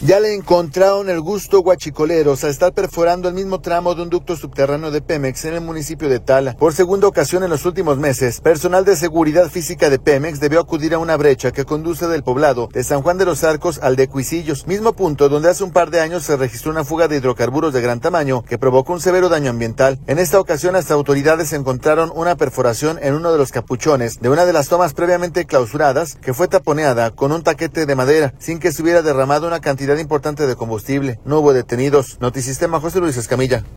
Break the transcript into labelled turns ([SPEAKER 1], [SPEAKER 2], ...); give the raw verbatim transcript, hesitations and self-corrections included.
[SPEAKER 1] Ya le encontraron el gusto guachicoleros al estar perforando el mismo tramo de un ducto subterráneo de Pemex en el municipio de Tala. Por segunda ocasión en los últimos meses, personal de seguridad física de Pemex debió acudir a una brecha que conduce del poblado de San Juan de los Arcos al de Cuisillos, mismo punto donde hace un par de años se registró una fuga de hidrocarburos de gran tamaño que provocó un severo daño ambiental. En esta ocasión, las autoridades encontraron una perforación en uno de los capuchones de una de las tomas previamente clausuradas que fue taponeada con un taquete de madera sin que se hubiera derramado una cantidad importante de combustible. No hubo detenidos. Notisistema, José Luis Escamilla.